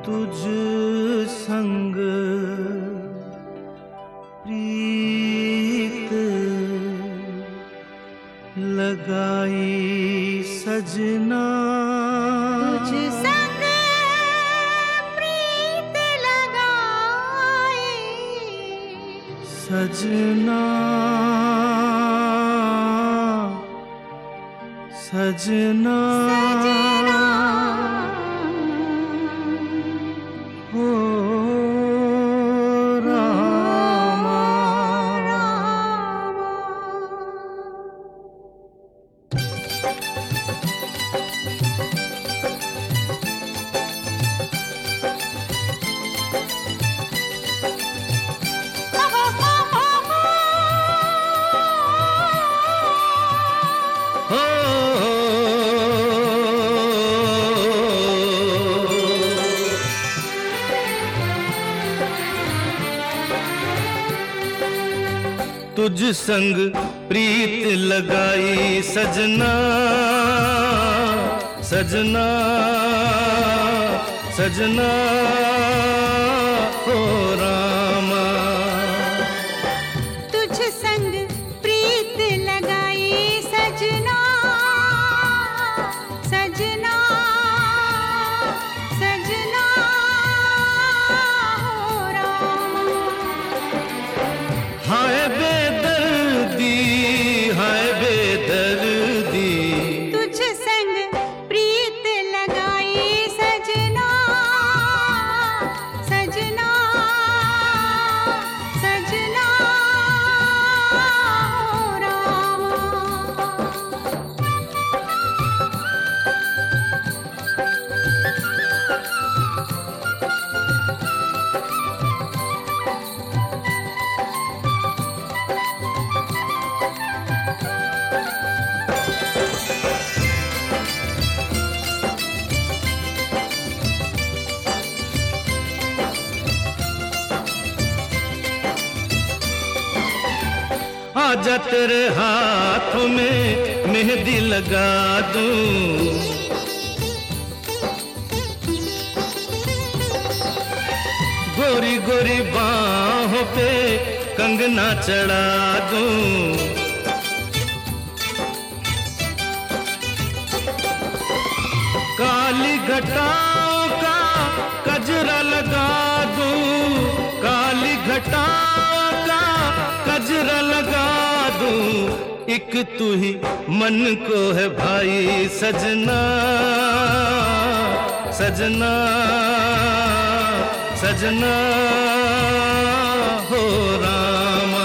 तुझ संग प्रीत लगाई सजना, तुझ संग प्रीत लगाई सजना सजना, सजना हो रामा। तुझ संग प्रीत लगाई सजना, सजना सजना, हो रामा। तुझ संग प्रीत लगाई सजना, सजना सजना, हो रामा। हाय बेदर्दी, हाय बेदर्दी, तुझ संग प्रीत लगाई सजना, सजना सजना, हो रामा। आजा तेरे हाथों में मेहंदी लगा दूं, गोरी गोरी बाहों पे कंगना चढ़ा दूं, काली घटाओं का कजरा लगा दूं, काली घटाओं का कजरा लगा दूं, एक तू ही मन को है भाई सजना, सजना सजना, हो रामा।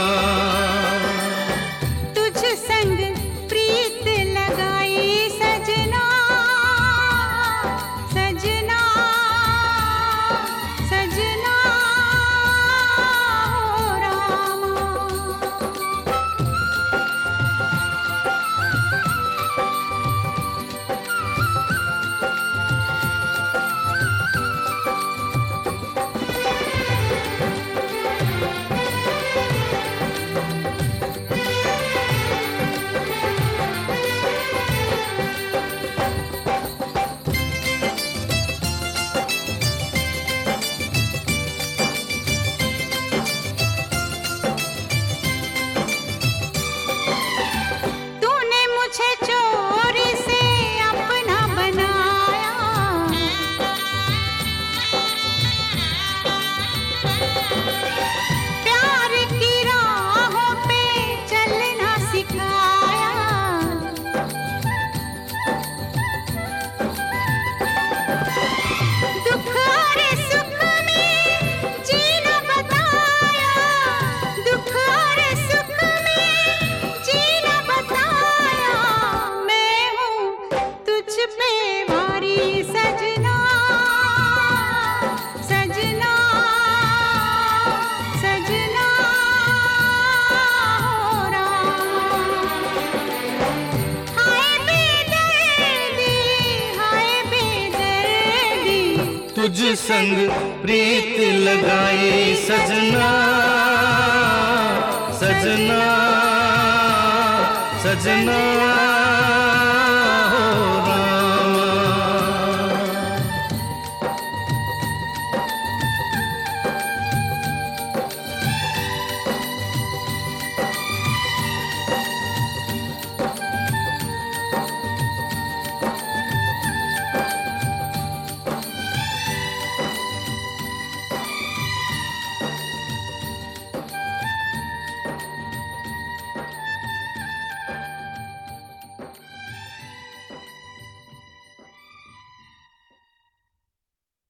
तुझ संग प्रीत लगाई सजना, सजना सजना, हो रामा। तूने मुझे चोरी से अपना बनाया, प्यार की राहों पे चलना सिखाया, दुख और सुख में जीना बताया, दुख और सुख में जीना बताया, मैं हूँ तुझ पे भारी सजना, सजना सजना, हो रामा। हाय बेदर्दी, हाय बेदर्दी, तुझ संग प्रीत लगाई सजना, सजना सजना।